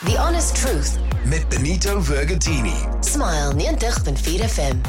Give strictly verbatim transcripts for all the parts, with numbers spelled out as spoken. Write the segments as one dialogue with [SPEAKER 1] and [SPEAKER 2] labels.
[SPEAKER 1] The Honest Truth.
[SPEAKER 2] Met Benito Vergatini.
[SPEAKER 1] Smile ninety point four F M.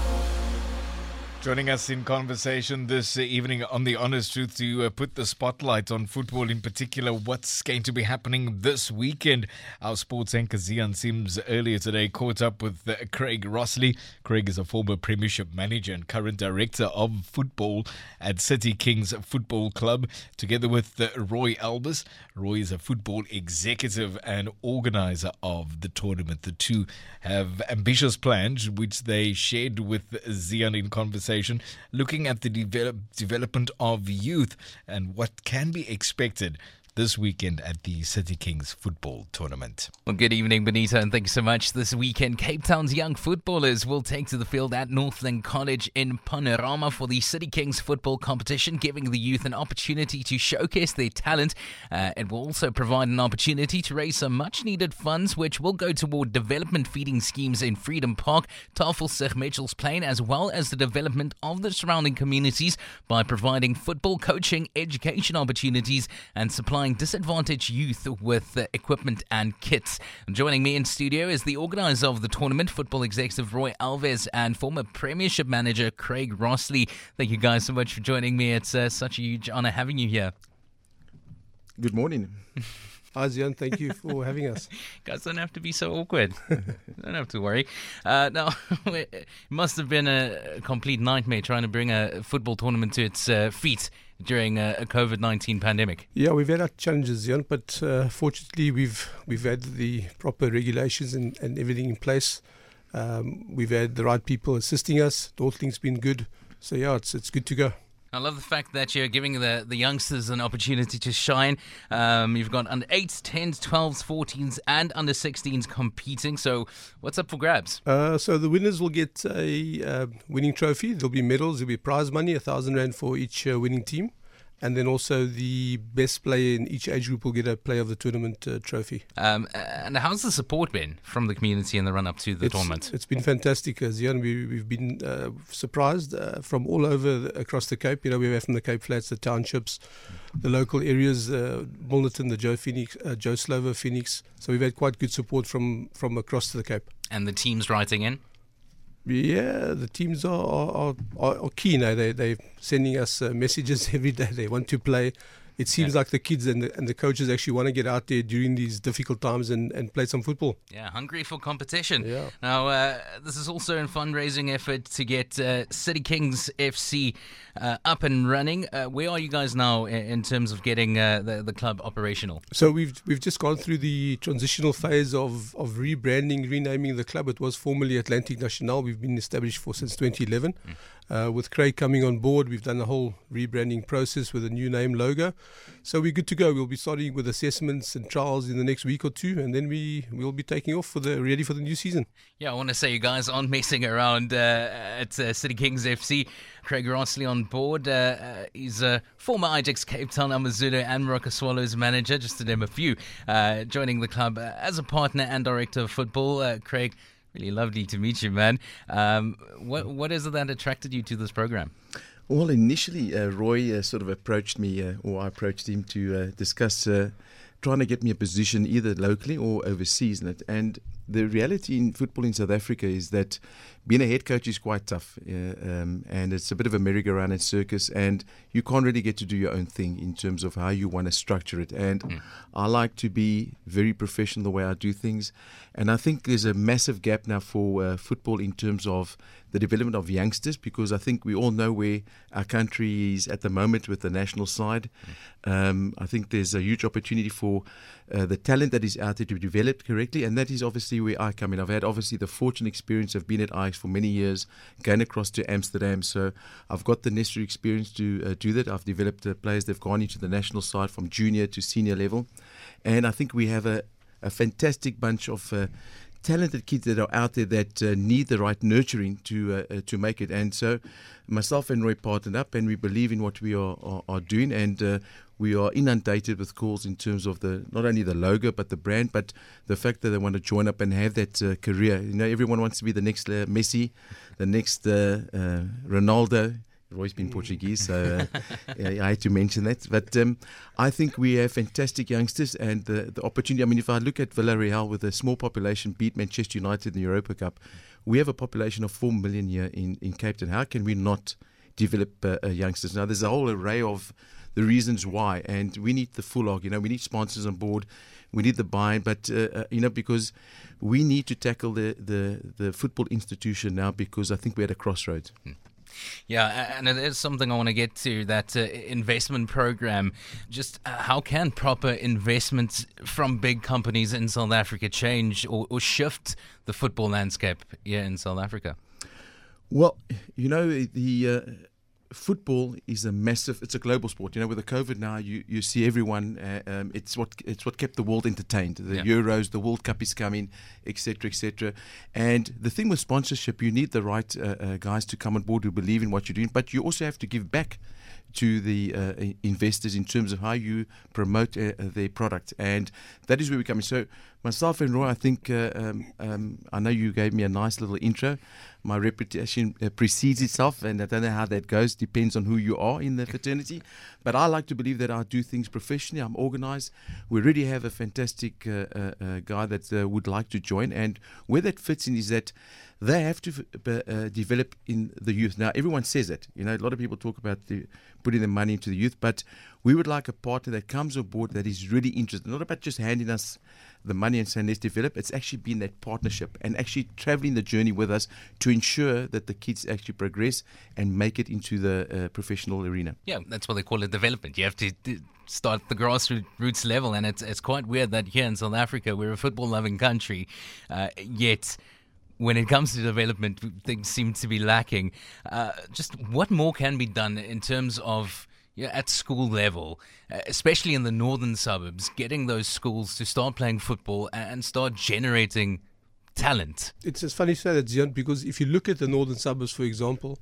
[SPEAKER 3] Joining us in conversation this evening on The Honest Truth to uh, put the spotlight on football, in particular what's going to be happening this weekend. Our sports anchor Zian Sims earlier today caught up with uh, Craig Rossley. Craig is a former Premiership manager and current director of football at City Kings Football Club, together with uh, Roy Albers. Roy is a football executive and organizer of the tournament. The two have ambitious plans which they shared with Zian in conversation, looking at the develop, development of youth and what can be expected this weekend at the City Kings football tournament.
[SPEAKER 4] Well, good evening, Benito, and thanks so much. This weekend, Cape Town's young footballers will take to the field at Northland College in Panorama for the City Kings football competition, giving the youth an opportunity to showcase their talent. Uh, it will also provide an opportunity to raise some much-needed funds, which will go toward development feeding schemes in Freedom Park, Tafelsig, Mitchells Plain, as well as the development of the surrounding communities by providing football coaching, education opportunities, and supplying disadvantaged youth with uh, equipment and kits. Joining me in studio is the organizer of the tournament, football executive Roy Alves, and former Premiership manager Craig Rossley. Thank you guys so much for joining me. It's uh, such a huge honor having you here.
[SPEAKER 5] Good morning.
[SPEAKER 6] Hi, Zian. Thank you for having us.
[SPEAKER 4] Guys, don't have to be so awkward. Don't have to worry. Uh, now, it must have been a complete nightmare trying to bring a football tournament to its uh, feet during a, a COVID nineteen pandemic.
[SPEAKER 6] Yeah, we've had our challenges, Zian, but uh, fortunately we've we've had the proper regulations and, and everything in place. Um, we've had the right people assisting us. Northling's been good. So, yeah, it's it's good to go.
[SPEAKER 4] I love the fact that you're giving the, the youngsters an opportunity to shine. Um, you've got under eights, tens, twelves, fourteens, and under sixteens competing. So what's up for grabs?
[SPEAKER 6] Uh, so the winners will get a uh, winning trophy. There'll be medals. There'll be prize money, a thousand rand for each uh, winning team. And then also the best player in each age group will get a player of the tournament uh, trophy.
[SPEAKER 4] Um, and how's the support been from the community in the run-up to the
[SPEAKER 6] it's,
[SPEAKER 4] tournament?
[SPEAKER 6] It's been fantastic, uh, Zian. We, we've been uh, surprised uh, from all over the, across the Cape. You know, we have from the Cape Flats, the townships, the local areas, uh, Milnerton, the Joe Phoenix, uh, Joe Slovo Phoenix. So we've had quite good support from, from across the Cape.
[SPEAKER 4] And the teams writing in?
[SPEAKER 6] Yeah, the teams are are, are, are keen. They they're sending us uh, messages every day. They want to play. It seems yeah. like the kids and the, and the coaches actually want to get out there during these difficult times and, and play some football.
[SPEAKER 4] Yeah, hungry for competition.
[SPEAKER 6] Yeah.
[SPEAKER 4] Now, uh, this is also a fundraising effort to get uh, City Kings F C uh, up and running. Uh, where are you guys now in, in terms of getting uh, the, the club operational?
[SPEAKER 6] So we've we've just gone through the transitional phase of, of rebranding, renaming the club. It was formerly Atlantic National. We've been established for since twenty eleven. Mm. Uh, with Craig coming on board, we've done a whole rebranding process with a new name logo. So we're good to go. We'll be starting with assessments and trials in the next week or two, and then we will be taking off for the ready for the new season.
[SPEAKER 4] Yeah, I want to say you guys aren't messing around uh, at uh, City Kings F C. Craig Rossley on board. Uh, uh, he's a former Ajax, Cape Town, AmaZulu and Moroka Swallows manager, just to name a few, uh, joining the club uh, as a partner and director of football. Uh, Craig, really lovely to meet you, man. Um, what what is it that attracted you to this program?
[SPEAKER 5] Well, initially, uh, Roy uh, sort of approached me, uh, or I approached him to uh, discuss uh, trying to get me a position either locally or overseas. And the reality in football in South Africa is that being a head coach is quite tough, uh, um, and it's a bit of a merry-go-round and circus, and you can't really get to do your own thing in terms of how you want to structure it. And mm. I like to be very professional the way I do things, and I think there's a massive gap now for uh, football in terms of the development of youngsters, because I think we all know where our country is at the moment with the national side. Mm. Um, I think there's a huge opportunity for uh, the talent that is out there to be developed correctly, and that is obviously where I come in. I've had obviously the fortunate experience of being at Ajax for many years, going across to Amsterdam, so I've got the necessary experience to uh, do that. I've developed uh, players that have gone into the national side from junior to senior level, and I think we have a, a fantastic bunch of uh, talented kids that are out there that uh, need the right nurturing to uh, uh, to make it. And so myself and Roy partnered up, and we believe in what we are, are, are doing, and uh, we are inundated with calls in terms of the not only the logo but the brand, but the fact that they want to join up and have that uh, career. You know, everyone wants to be the next uh, Messi, the next uh, uh, Ronaldo. Roy's been Portuguese, so uh, yeah, I had to mention that. But um, I think we have fantastic youngsters and the, the opportunity. I mean, if I look at Villarreal with a small population, beat Manchester United in the Europa Cup, we have a population of four million here in, in Cape Town. How can we not develop uh, uh, youngsters? Now, there's a whole array of the reasons why, and we need the full log. You know, we need sponsors on board, we need the buy-in, but uh, uh, you know, because we need to tackle the, the, the football institution now, because I think we're at a crossroads.
[SPEAKER 4] Hmm. Yeah, and it is something I want to get to, that uh, investment program. Just uh, how can proper investments from big companies in South Africa change or, or shift the football landscape here in South Africa?
[SPEAKER 5] Well, you know, the uh, football is a massive, it's a global sport. You know, with the COVID now, you, you see everyone, uh, um, it's what it's what kept the world entertained. The
[SPEAKER 4] yeah.
[SPEAKER 5] Euros, the World Cup is coming, et cetera, et cetera. And the thing with sponsorship, you need the right uh, uh, guys to come on board who believe in what you're doing, but you also have to give back to the uh, investors in terms of how you promote uh, their product. And that is where we come in. So myself and Roy, I think, uh, um, um, I know you gave me a nice little intro. My reputation uh, precedes itself, and I don't know how that goes. Depends on who you are in the fraternity. But I like to believe that I do things professionally. I'm organized. We already have a fantastic uh, uh, uh, guy that uh, would like to join. And where that fits in is that they have to uh, develop in the youth. Now, everyone says that. You know, a lot of people talk about the, putting the money into the youth, but we would like a partner that comes on board that is really interested. Not about just handing us the money and saying let's develop. It's actually been that partnership and actually traveling the journey with us to ensure that the kids actually progress and make it into the uh, professional arena.
[SPEAKER 4] Yeah, that's what they call it, development. You have to start at the grassroots level, and it's it's quite weird that here in South Africa we're a football-loving country, uh, yet when it comes to development, things seem to be lacking. Uh, just what more can be done in terms of, yeah, at school level, uh, especially in the northern suburbs, getting those schools to start playing football and start generating talent?
[SPEAKER 6] It's it's funny to say that, Zion, because if you look at the northern suburbs, for example,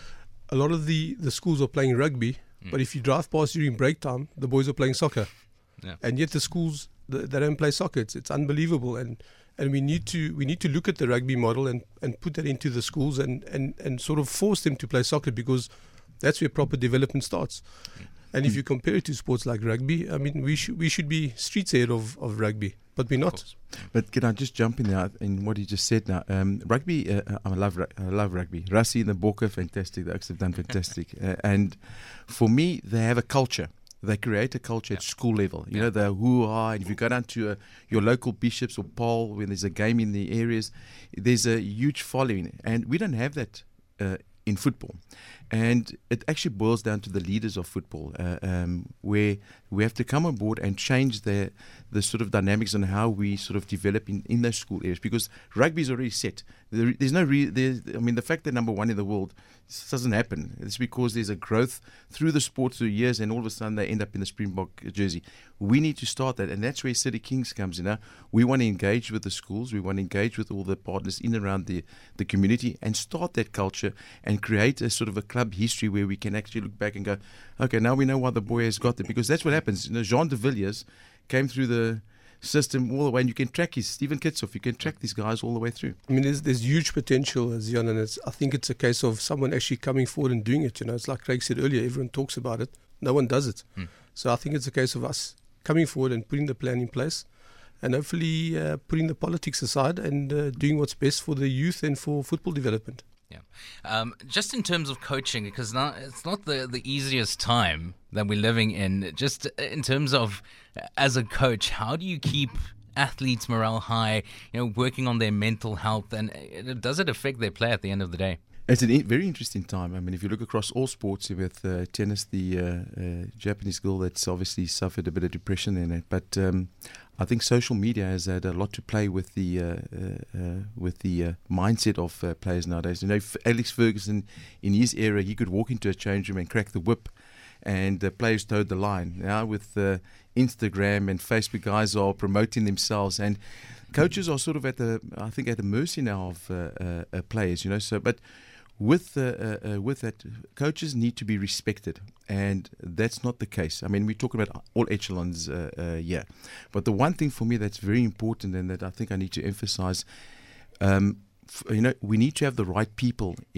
[SPEAKER 6] a lot of the, the schools are playing rugby, mm. but if you drive past during break time, the boys are playing soccer. Yeah. And yet the schools, they don't play soccer. It's, it's unbelievable. And and we need to we need to look at the rugby model and, and put that into the schools and, and, and sort of force them to play soccer, because that's where proper development starts. Mm. And if you compare it to sports like rugby, I mean, we should we should be streets ahead of, of rugby, but we're not.
[SPEAKER 5] But can I just jump in there in what you just said now? Um, rugby, uh, I love I love rugby. Rassie and the Bokke, fantastic. The Oaks have done fantastic. uh, and for me, they have a culture. They create a culture yeah. at school level. You yeah. know, the hoo-ha. And if you go down to uh, your local bishops or Paul, when there's a game in the areas, there's a huge following. And we don't have that uh, in football. And it actually boils down to the leaders of football, uh, um, where we have to come on board and change the the sort of dynamics on how we sort of develop in, in those school areas, because rugby is already set. There, there's no, re, there's, I mean, the fact that number one in the world, this doesn't happen. It's because there's a growth through the sport through years, and all of a sudden they end up in the Springbok jersey. We need to start that, and that's where City Kings comes in. Now, we want to engage with the schools, we want to engage with all the partners in and around the, the community and start that culture and create a sort of a club history where we can actually look back and go, okay, now we know why the boy has got there, because that's what happens. You know, Jean de Villiers came through the system all the way, and you can track his Stephen Kitsoff, you can track these guys all the way through.
[SPEAKER 6] I mean, there's there's huge potential, Zion, and it's, I think it's a case of someone actually coming forward and doing it. You know, it's like Craig said earlier, everyone talks about it, no one does it. Hmm. So I think it's a case of us coming forward and putting the plan in place, and hopefully uh, putting the politics aside and uh, doing what's best for the youth and for football development.
[SPEAKER 4] Yeah. Um, just in terms of coaching, because now it's not the, the easiest time that we're living in, just in terms of, as a coach, how do you keep athletes' morale high, you know, working on their mental health, and does it affect their play at the end of the day?
[SPEAKER 5] It's a in- very interesting time. I mean, if you look across all sports, with uh, tennis, the uh, uh, Japanese girl that's obviously suffered a bit of depression in it, but um, I think social media has had a lot to play with the uh, uh, uh, with the uh, mindset of uh, players nowadays. You know, Alex Ferguson, in his era, he could walk into a change room and crack the whip, and the players towed the line. Now with uh, Instagram and Facebook, guys are promoting themselves, and coaches are sort of at the, I think, at the mercy now of uh, uh, uh, players. You know, so but. With uh, uh, with that, coaches need to be respected, and that's not the case. I mean, we're talking about all echelons uh, uh, yeah. But the one thing for me that's very important, and that I think I need to emphasize, um, f- you know, we need to have the right people in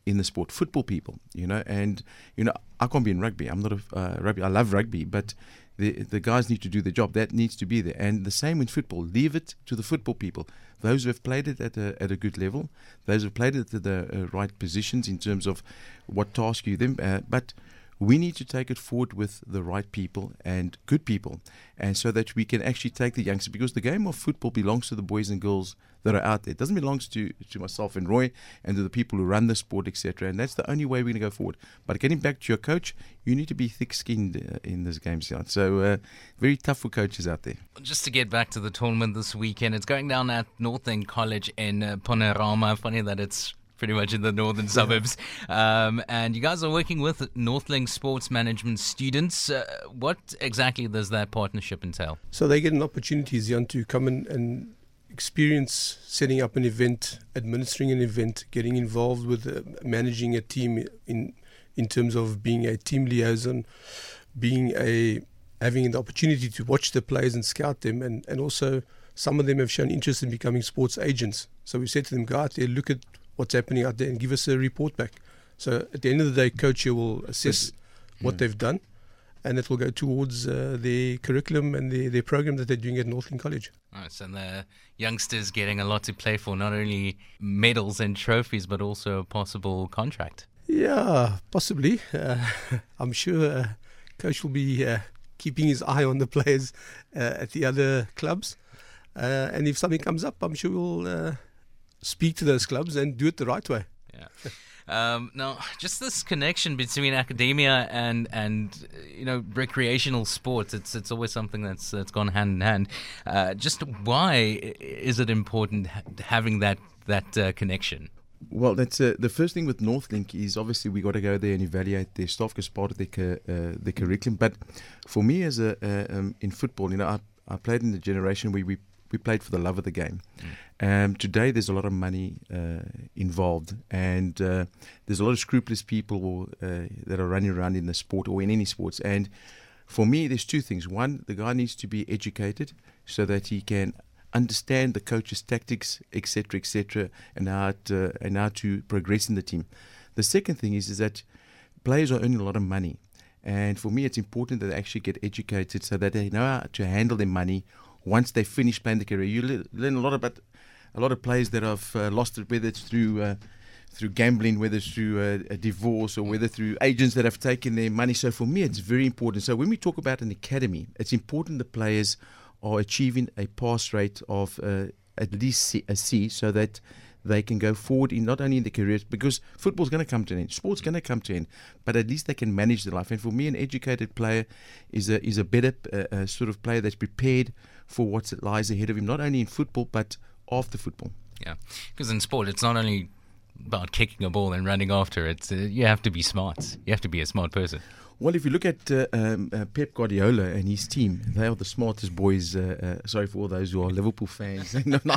[SPEAKER 5] in the sport, football people, you know, and, you know, I can't be in rugby. I'm not a uh, rugby. I love rugby, but the the guys need to do the job. That needs to be there. And the same in football. Leave it to the football people. Those who have played it at a, at a good level, those who have played it at the uh, right positions in terms of what task you them, uh, but we need to take it forward with the right people and good people, and so that we can actually take the youngsters, because the game of football belongs to the boys and girls that are out there. It doesn't belong to, to myself and Roy and to the people who run the sport, et cetera. And that's the only way we're going to go forward. But getting back to your coach, you need to be thick-skinned uh, in this game, so uh, very tough for coaches out there.
[SPEAKER 4] Just to get back to the tournament this weekend, it's going down at Northern College in uh, Panorama. Funny that it's pretty much in the northern suburbs. Um, and you guys are working with Northling Sports Management students. Uh, what exactly does that partnership entail?
[SPEAKER 6] So they get an opportunity, Zian, to come in and experience setting up an event, administering an event, getting involved with uh, managing a team in in terms of being a team liaison, being a having the opportunity to watch the players and scout them, and, and also some of them have shown interest in becoming sports agents. So we said to them, go out there, look at what's happening out there and give us a report back. So at the end of the day, coach here will assess what
[SPEAKER 5] yeah.
[SPEAKER 6] they've done, and it will go towards uh, their curriculum and their, their program that they're doing at Northling College.
[SPEAKER 4] Nice, and the youngsters getting a lot to play for, not only medals and trophies, but also a possible contract.
[SPEAKER 6] Yeah, possibly. Uh, I'm sure uh, coach will be uh, keeping his eye on the players uh, at the other clubs. Uh, and if something comes up, I'm sure we'll uh, speak to those clubs and do it the right way.
[SPEAKER 4] Yeah. Um, now, just this connection between academia and and you know recreational sports, it's it's always something that's that's gone hand in hand. Uh, just why is it important ha- having that that uh, connection?
[SPEAKER 5] Well, that's uh, the first thing with Northlink is obviously we got to go there and evaluate their staff as part of their cu- uh, their curriculum. But for me, as a uh, um, in football, you know, I I played in the generation where we. We played for the love of the game. Mm. Um, today, there's a lot of money uh, involved, and uh, there's a lot of scrupulous people uh, that are running around in the sport or in any sports. And for me, there's two things. One, the guy needs to be educated so that he can understand the coach's tactics, et cetera, et cetera, and how to, uh, and how to progress in the team. The second thing is, is that players are earning a lot of money. And for me, it's important that they actually get educated so that they know how to handle their money once they finish playing the career. You le- learn a lot about a lot of players that have uh, lost it, whether it's through uh, through gambling, whether it's through uh, a divorce, or whether through agents that have taken their money. So for me, it's very important. So when we talk about an academy, it's important the players are achieving a pass rate of uh, at least C, a C, so that they can go forward in not only in their careers, because football's going to come to an end, sport's going to come to an end, but at least they can manage their life. And for me, an educated player is a is a better uh, uh, sort of player that's prepared for what lies ahead of him, not only in football, but after football.
[SPEAKER 4] Yeah, because in sport, it's not only about kicking a ball and running after it. Uh, you have to be smart. You have to be a smart person.
[SPEAKER 5] Well, if you look at uh, um, uh, Pep Guardiola and his team, they are the smartest boys. Uh, uh, sorry for all those who are Liverpool fans. No, not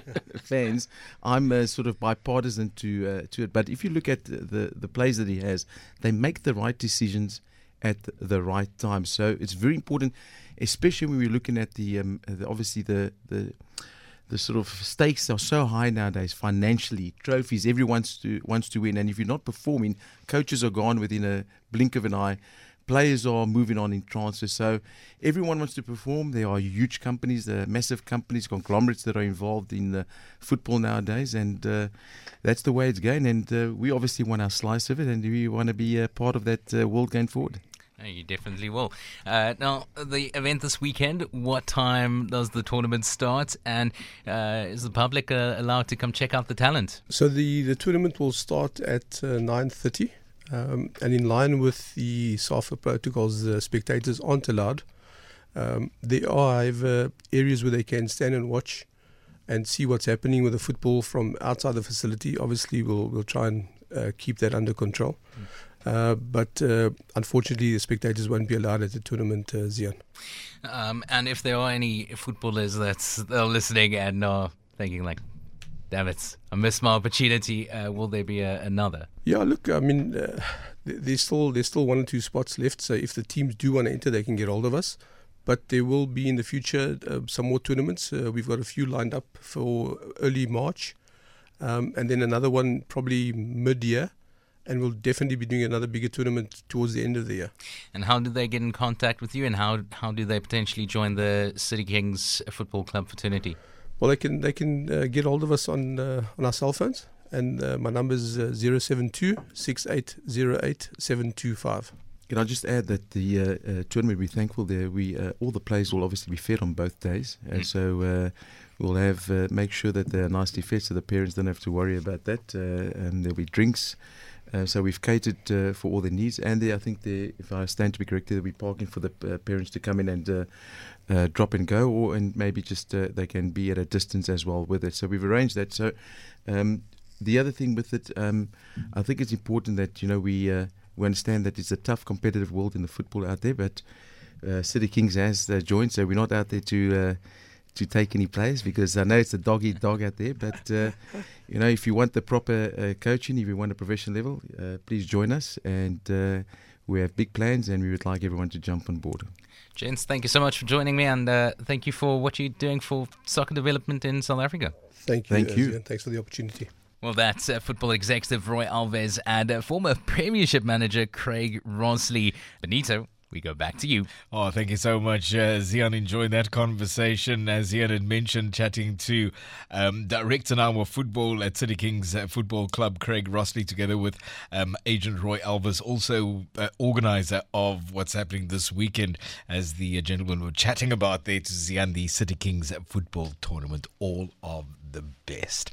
[SPEAKER 5] fans. I'm uh, sort of bipartisan to uh, to it. But if you look at the, the players that he has, they make the right decisions at the right time. So it's very important, especially when we're looking at the, um, the obviously the the the sort of stakes are so high nowadays financially. Trophies, everyone wants to wants to win, and if you're not performing, coaches are gone within a blink of an eye. Players are moving on in transfers, so everyone wants to perform. There are huge companies, uh, massive companies, conglomerates that are involved in uh, football nowadays, and uh, that's the way it's going. And uh, we obviously want our slice of it, and we want to be a part of that uh, world going forward.
[SPEAKER 4] Oh, you definitely will. Uh, now, the event this weekend, what time does the tournament start? And uh, is the public uh, allowed to come check out the talent?
[SPEAKER 6] So the, the tournament will start at uh, nine thirty. Um, and in line with the SAFA protocols, the spectators aren't allowed. Um, there are, however, areas where they can stand and watch and see what's happening with the football from outside the facility. Obviously, we'll, we'll try and uh, keep that under control. Mm. Uh, but uh, unfortunately, the spectators won't be allowed at the tournament, uh, Zian.
[SPEAKER 4] Um, and if there are any footballers that's that are listening and are thinking like, damn it, I missed my opportunity, uh, will there be a, another?
[SPEAKER 6] Yeah, look, I mean, uh, there's still there's still one or two spots left. So if the teams do want to enter, they can get hold of us. But there will be in the future uh, some more tournaments. Uh, we've got a few lined up for early March. Um, and then another one probably mid-year. and we'll definitely be doing another bigger tournament towards the end of the year.
[SPEAKER 4] And how do they get in contact with you, and how how do they potentially join the City Kings Football Club fraternity?
[SPEAKER 6] Well, they can they can uh, get hold of us on uh, on our cell phones, and uh, my number is uh, zero seven two, six eight zero eight, seven two five.
[SPEAKER 5] Can I just add that the uh, uh, tournament, we're thankful there. We uh, all the players will obviously be fed on both days, and mm. so uh, we'll have uh, make sure that they're nicely fed, so the parents don't have to worry about that. Uh, and there'll be drinks. Uh, so we've catered uh, for all their needs, and there, I think, there, if I stand to be corrected, there'll be parking for the uh, parents to come in and uh, uh, drop and go, or and maybe just uh, they can be at a distance as well with it. So we've arranged that. So um, the other thing with it, um, I think it's important that you know we uh, we understand that it's a tough competitive world in the football out there, but uh, City Kings has uh, joined, so we're not out there to. Uh, to take any players, because I know it's a dog-eat-dog out there, but uh, you know, if you want the proper uh, coaching, if you want a professional level, uh, please join us, and uh, we have big plans, and we would like everyone to jump on board.
[SPEAKER 4] Gents, thank you so much for joining me, and uh, thank you for what you're doing for soccer development in South Africa.
[SPEAKER 6] Thank you.
[SPEAKER 5] Thank you.
[SPEAKER 6] Zian. Thanks for the opportunity.
[SPEAKER 4] Well, that's uh, football executive Roy Alves and uh, former Premiership manager Craig Rosley. Benito, we go back to you.
[SPEAKER 3] Oh, thank you so much, uh, Zian. Enjoying that conversation. As Zian had mentioned, chatting to um, Director now of Football at City Kings uh, Football Club, Craig Rosley, together with um, Agent Roy Alves, also uh, organizer of what's happening this weekend, as the uh, gentlemen were chatting about there to Zian, the City Kings Football Tournament. All of the best.